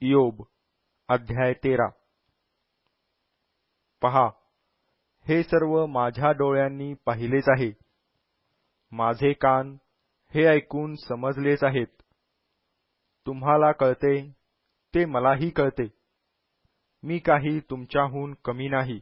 इयोब अध्याय 13। पहा, हे सर्व माझ्या डोळ्यांनी पाहिलेच आहे, माझे कान हे ऐकून समजलेच आहेत। तुम्हाला कळते ते मलाही कळते, मी काही तुमच्याहून कमी नाही।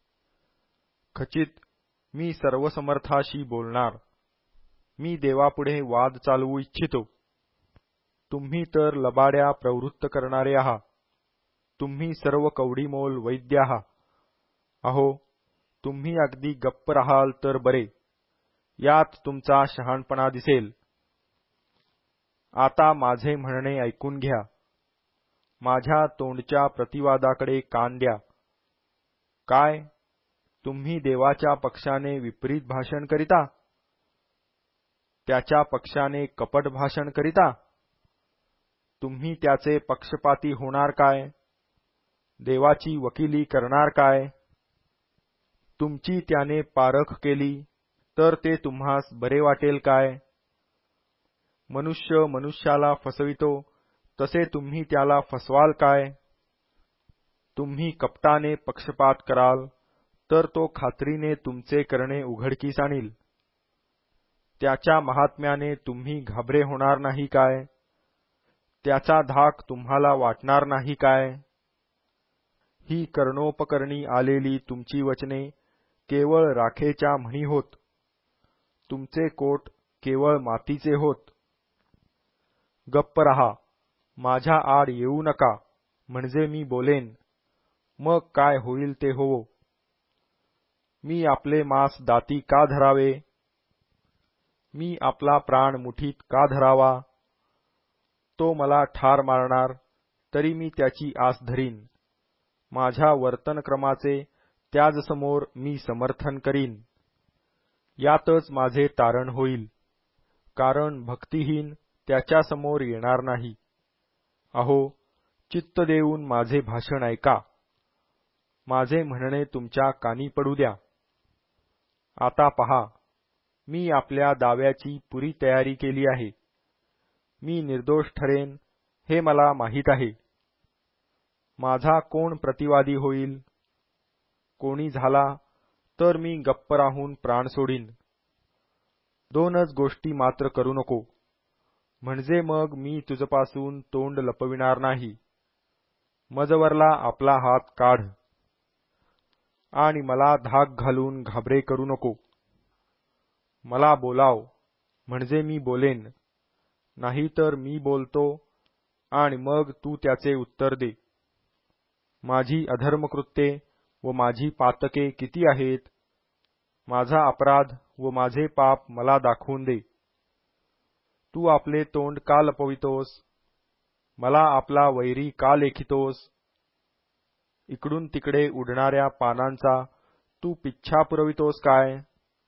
खचित मी सर्वसमर्थाशी बोलणार, मी देवापुढे वाद चालवू इच्छितो। तुम्ही तर लबाड्या प्रवृत्त करणारे आहात, तुम्ही सर्व कवडीमोल वैद्य आहात। अहो, तुम्ही अगदी गप्प राहाल तर बरे, यात तुमचा शहाणपणा दिसेल। आता माझे म्हणणे ऐकून घ्या, माझ्या तोंडच्या प्रतिवादाकडे कान द्या। काय, तुम्ही देवाच्या पक्षाने विपरीत भाषण करिता? त्याच्या पक्षाने कपट भाषण करिता? तुम्ही त्याचे पक्षपाती होणार काय? देवाची वकिली करणार काय? तुमची त्याने पारख केली तर ते तुम्हास बरे वाटेल काय? मनुष्य मनुष्याला फसवितो तसे तुम्ही त्याला फसवाल काय? तुम्ही कपटाने पक्षपात कराल तर तो खात्रीने तुमचे करणे उघडकीस आणील। त्याच्या महात्म्याने तुम्ही घाबरे होणार नाही काय? त्याचा धाक तुम्हाला वाटणार नाही काय? ही कर्णोपकरणी आलेली तुमची वचने केवळ राखेच्या म्हणी होत, तुमचे कोट केवळ मातीचे होत। गप्प रहा, माझ्या आड येऊ नका, म्हणजे मी बोलेन, मग काय होईल ते होवो। मी आपले मांस दाती का धरावे? मी आपला प्राण मुठीत का धरावा? तो मला ठार मारणार तरी मी त्याची आस धरीन, माझ्या वर्तनक्रमाचे त्याजसमोर मी समर्थन करीन। यातच माझे तारण होईल, कारण भक्तिहीन त्याच्यासमोर येणार नाही। अहो, चित्त देऊन माझे भाषण ऐका, माझे म्हणणे तुमच्या कानी पडू द्या। आता पहा, मी आपल्या दाव्याची पुरी तयारी केली आहे, मी निर्दोष ठरेन हे मला माहीत आहे। माझा कोण प्रतिवादी होईल? कोणी झाला तर मी गप्प राहून प्राण सोडीन। दोनच गोष्टी मात्र करू नको, म्हणजे मग मी तुझपासून तोंड लपविणार नाही। मजवरला आपला हात काढ आणि मला धाक घालून घाबरे करू नको। मला बोलाव, म्हणजे मी बोलेन, नाहीतर मी बोलतो आणि मग तू त्याचे उत्तर दे। माझी अधर्मकृत्ये व माझी पातके किती आहेत? माझा अपराध व माझे पाप मला दाखवून दे। तू आपले तोंड का लपवितोस? मला आपला वैरी का लेखितोस? इकडून तिकडे उडणाऱ्या पानांचा तू पिच्छा पुरवितोस काय?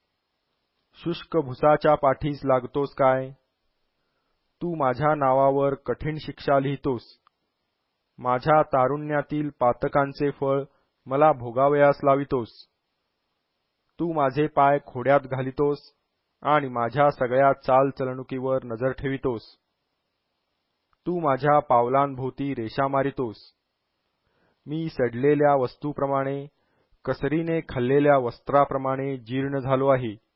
शुष्क भुसाच्या पाठीस लागतोस काय? तू माझ्या नावावर कठीण शिक्षा लिहितोस, माझ्या तारुण्यातील पातकांचे फळ मला भोगावयास लावितोस। तू माझे पाय खोड्यात घालितोस आणि माझ्या सगळ्या चालचलणुकीवर नजर ठेवितोस। तू माझ्या पावलांभोवती रेषा मारितोस। मी सडलेल्या वस्तूप्रमाणे, कसरीने खाल्लेल्या वस्त्राप्रमाणे जीर्ण झालो आहे।